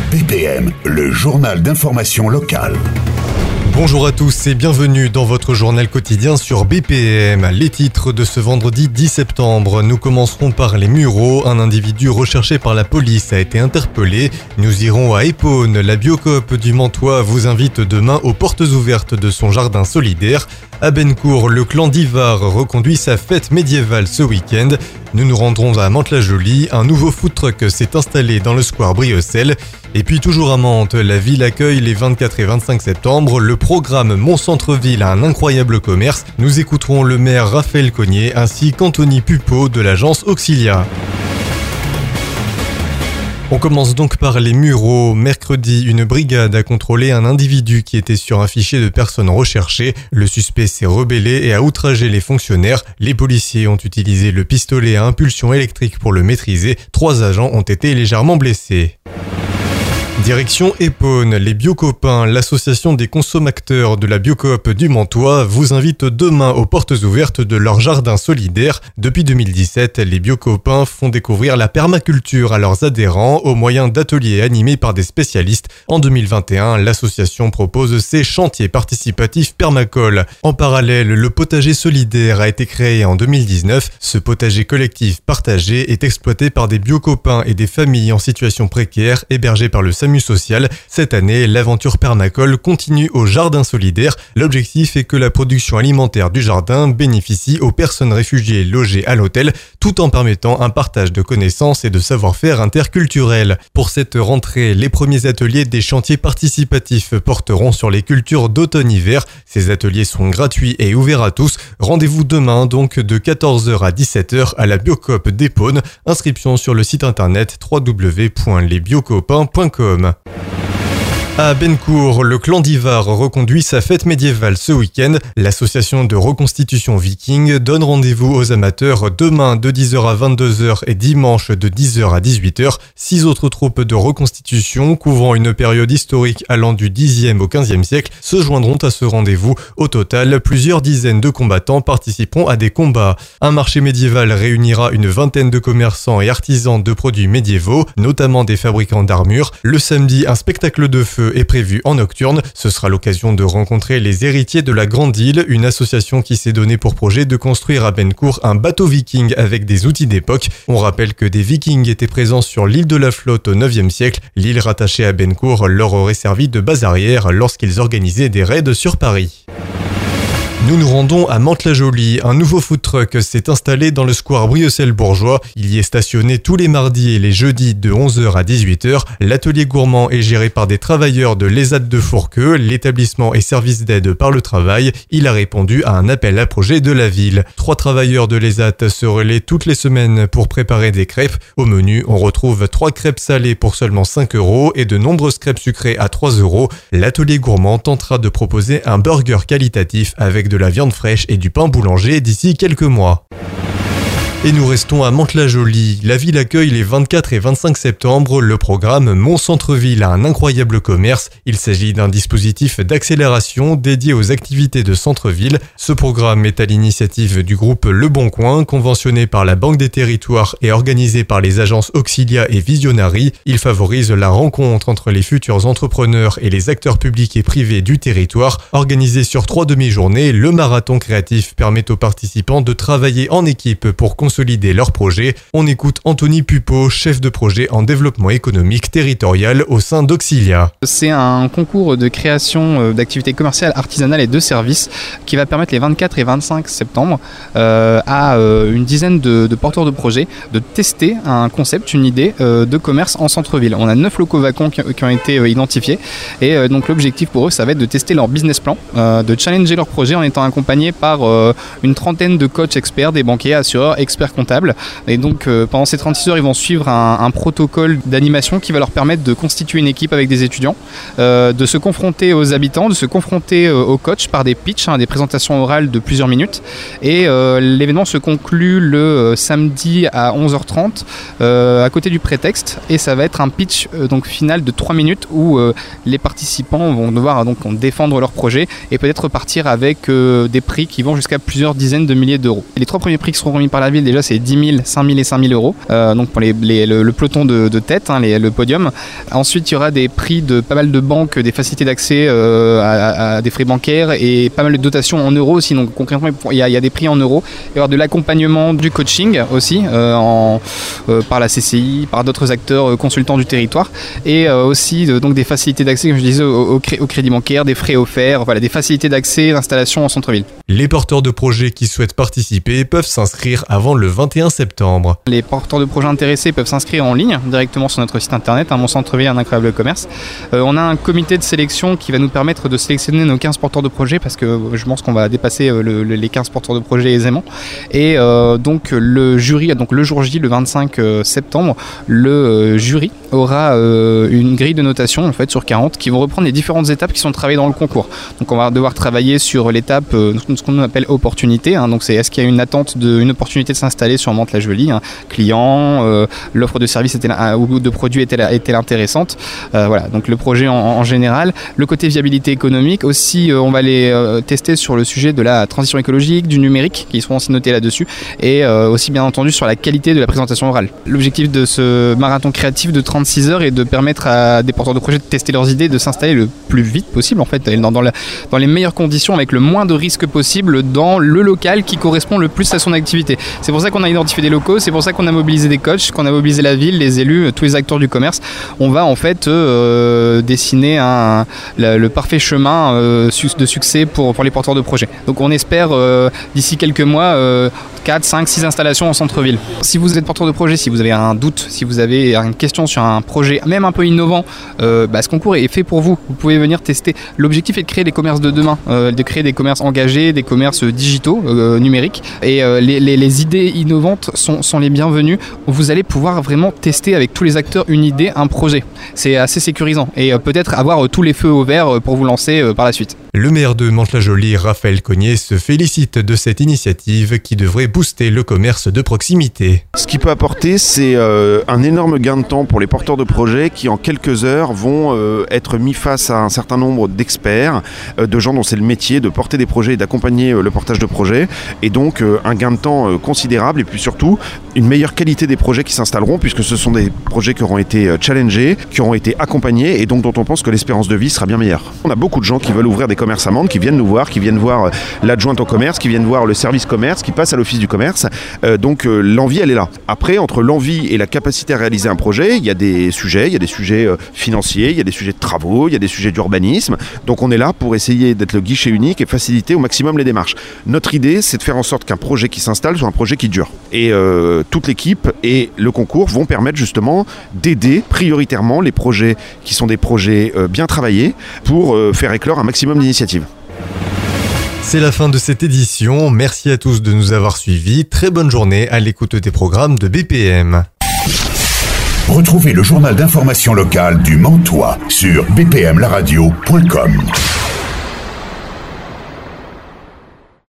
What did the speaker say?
BPM, le journal d'information locale. Bonjour à tous et bienvenue dans votre journal quotidien sur BPM. Les titres de ce vendredi 10 septembre. Nous commencerons par les Mureaux. Un individu recherché par la police a été interpellé. Nous irons à Épône. La Biocoop du Mantois vous invite demain aux portes ouvertes de son jardin solidaire. À Bennecourt, le clan d'Ivar reconduit sa fête médiévale ce week-end. Nous nous rendrons à Mantes-la-Jolie. Un nouveau food truck s'est installé dans le square Briocel. Et puis toujours à Mantes, la ville accueille les 24 et 25 septembre le programme Mon Centre-Ville a un incroyable commerce. Nous écouterons le maire Raphaël Cognier ainsi qu'Anthony Pupeau de l'agence Auxilia. On commence donc par les Mureaux. Mercredi, une brigade a contrôlé un individu qui était sur un fichier de personnes recherchées. Le suspect s'est rebellé et a outragé les fonctionnaires. Les policiers ont utilisé le pistolet à impulsion électrique pour le maîtriser. 3 agents ont été légèrement blessés. Direction Épône, les Biocopains, l'association des consommateurs de la Biocoop du Mantois, vous invite demain aux portes ouvertes de leur jardin solidaire. Depuis 2017, les Biocopains font découvrir la permaculture à leurs adhérents au moyen d'ateliers animés par des spécialistes. En 2021, l'association propose ses chantiers participatifs permacoles. En parallèle, le potager solidaire a été créé en 2019. Ce potager collectif partagé est exploité par des Biocopains et des familles en situation précaire hébergées par le SAMU social. Cette année, l'aventure permacole continue au jardin solidaire. L'objectif est que la production alimentaire du jardin bénéficie aux personnes réfugiées logées à l'hôtel, tout en permettant un partage de connaissances et de savoir-faire interculturels. Pour cette rentrée, les premiers ateliers des chantiers participatifs porteront sur les cultures d'automne-hiver. Ces ateliers sont gratuits et ouverts à tous. Rendez-vous demain donc de 14h à 17h à la Biocoop d'Épône. Inscription sur le site internet www.lesbiocopains.com. À Bennecourt, le clan d'Ivar reconduit sa fête médiévale ce week-end. L'association de reconstitution viking donne rendez-vous aux amateurs demain de 10h à 22h et dimanche de 10h à 18h. 6 autres troupes de reconstitution couvrant une période historique allant du 10e au 15e siècle se joindront à ce rendez-vous. Au total, plusieurs dizaines de combattants participeront à des combats. Un marché médiéval réunira une vingtaine de commerçants et artisans de produits médiévaux, notamment des fabricants d'armures. Le samedi, un spectacle de feu est prévu en nocturne. Ce sera l'occasion de rencontrer les héritiers de la Grande Île, une association qui s'est donnée pour projet de construire à Bennecourt un bateau viking avec des outils d'époque. On rappelle que des vikings étaient présents sur l'île de la Flotte au 9e siècle. L'île rattachée à Bennecourt leur aurait servi de base arrière lorsqu'ils organisaient des raids sur Paris. Nous nous rendons à Mantes-la-Jolie. Un nouveau food truck s'est installé dans le square Briocel-Bourgeois. Il y est stationné tous les mardis et les jeudis de 11h à 18h. L'atelier gourmand est géré par des travailleurs de l'ESAT de Fourqueux, l'établissement et service d'aide par le travail. Il a répondu à un appel à projet de la ville. 3 travailleurs de l'ESAT se relaient toutes les semaines pour préparer des crêpes. Au menu, on retrouve 3 crêpes salées pour seulement 5 € et de nombreuses crêpes sucrées à 3 €. L'atelier gourmand tentera de proposer un burger qualitatif avec de la viande fraîche et du pain boulanger d'ici quelques mois. Et nous restons à Mantes-la-Jolie. La ville accueille les 24 et 25 septembre le programme Mon Centre-Ville a un incroyable commerce. Il s'agit d'un dispositif d'accélération dédié aux activités de centre-ville. Ce programme est à l'initiative du groupe Le Bon Coin, conventionné par la Banque des Territoires et organisé par les agences Auxilia et Visionary. Il favorise la rencontre entre les futurs entrepreneurs et les acteurs publics et privés du territoire. Organisé sur 3 demi-journées, le marathon créatif permet aux participants de travailler en équipe pour consolider leur projet. On écoute Anthony Pupeau, chef de projet en développement économique territorial au sein d'Auxilia. C'est un concours de création d'activités commerciales, artisanales et de services qui va permettre les 24 et 25 septembre à une dizaine de porteurs de projets de tester un concept, une idée de commerce en centre-ville. On a 9 locaux vacants qui ont été identifiés et donc l'objectif pour eux, ça va être de tester leur business plan, de challenger leur projet en étant accompagnés par une trentaine de coachs experts, des banquiers, assureurs, experts comptables. Et donc pendant ces 36 heures, ils vont suivre un protocole d'animation qui va leur permettre de constituer une équipe avec des étudiants, de se confronter aux habitants, de se confronter aux coachs par des pitchs, des présentations orales de plusieurs minutes. Et l'événement se conclut le samedi à 11h30 à côté du prétexte et ça va être un pitch donc final de 3 minutes où les participants vont devoir donc défendre leur projet et peut-être repartir avec des prix qui vont jusqu'à plusieurs dizaines de milliers d'euros. Les 3 premiers prix qui seront remis par la ville déjà c'est 10 000, 5 000 et 5 000 euros, donc pour le peloton de tête, le podium. Ensuite il y aura des prix de pas mal de banques, des facilités d'accès à des frais bancaires et pas mal de dotations en euros aussi, donc concrètement il y a des prix en euros. Il y aura de l'accompagnement, du coaching aussi par la CCI, par d'autres acteurs consultants du territoire, et aussi donc des facilités d'accès, comme je disais, au crédit bancaire, des frais offerts, voilà, des facilités d'accès, d'installation en centre-ville. Les porteurs de projets qui souhaitent participer peuvent s'inscrire avant le 21 septembre. Les porteurs de projets intéressés peuvent s'inscrire en ligne directement sur notre site internet, Mon Centre-Ville, un incroyable commerce. On a un comité de sélection qui va nous permettre de sélectionner nos 15 porteurs de projets, parce que je pense qu'on va dépasser les 15 porteurs de projets aisément. Et donc le jury, donc le jour J, le 25 septembre, le jury aura une grille de notation en fait sur 40 qui vont reprendre les différentes étapes qui sont travaillées dans le concours. Donc on va devoir travailler sur l'étape ce qu'on appelle opportunité, donc c'est est-ce qu'il y a une attente une opportunité de s'installer sur Mantes-la-Jolie, client, l'offre de service ou de produits est-elle intéressante, voilà, donc le projet en général. Le côté viabilité économique aussi, on va les tester sur le sujet de la transition écologique, du numérique, qui seront aussi notés là-dessus, et aussi bien entendu sur la qualité de la présentation orale. L'objectif de ce marathon créatif de 36 heures est de permettre à des porteurs de projets de tester leurs idées, de s'installer le plus vite possible en fait, dans les meilleures conditions, avec le moins de risques possible dans le local qui correspond le plus à son activité. C'est pour ça qu'on a identifié des locaux, c'est pour ça qu'on a mobilisé des coachs, qu'on a mobilisé la ville, les élus, tous les acteurs du commerce. On va en fait dessiner le parfait chemin de succès pour les porteurs de projets. Donc on espère d'ici quelques mois 4, 5, 6 installations en centre-ville. Si vous êtes porteur de projet, si vous avez un doute, si vous avez une question sur un projet, même un peu innovant, ce concours est fait pour vous. Vous pouvez venir tester. L'objectif est de créer les commerces de demain, de créer des commerces engagés, des commerces digitaux, numériques. Et les idées innovantes sont les bienvenues. Vous allez pouvoir vraiment tester avec tous les acteurs une idée, un projet. C'est assez sécurisant. Et peut-être avoir tous les feux au vert pour vous lancer par la suite. Le maire de Mantes-la-Jolie, Raphaël Cognier, se félicite de cette initiative qui devrait booster le commerce de proximité. Ce qu'il peut apporter, c'est un énorme gain de temps pour les porteurs de projets qui, en quelques heures, vont être mis face à un certain nombre d'experts, de gens dont c'est le métier de porter des projets et d'accompagner le portage de projets. Et donc, un gain de temps considérable et puis surtout, une meilleure qualité des projets qui s'installeront, puisque ce sont des projets qui auront été challengés, qui auront été accompagnés et donc dont on pense que l'espérance de vie sera bien meilleure. On a beaucoup de gens qui veulent ouvrir des commerces à Mantes, qui viennent nous voir, qui viennent voir l'adjointe au commerce, qui viennent voir le service commerce, qui passent à l'office du commerce. Donc l'envie, elle est là. Après, entre l'envie et la capacité à réaliser un projet, il y a des sujets financiers, il y a des sujets de travaux, il y a des sujets d'urbanisme. Donc on est là pour essayer d'être le guichet unique et faciliter au maximum les démarches. Notre idée, c'est de faire en sorte qu'un projet qui s'installe soit un projet qui dure. Et toute l'équipe et le concours vont permettre justement d'aider prioritairement les projets qui sont des projets bien travaillés pour faire éclore un maximum d'initiatives. C'est la fin de cette édition. Merci à tous de nous avoir suivis. Très bonne journée à l'écoute des programmes de BPM. Retrouvez le journal d'information locale du Mantois sur bpmlaradio.com.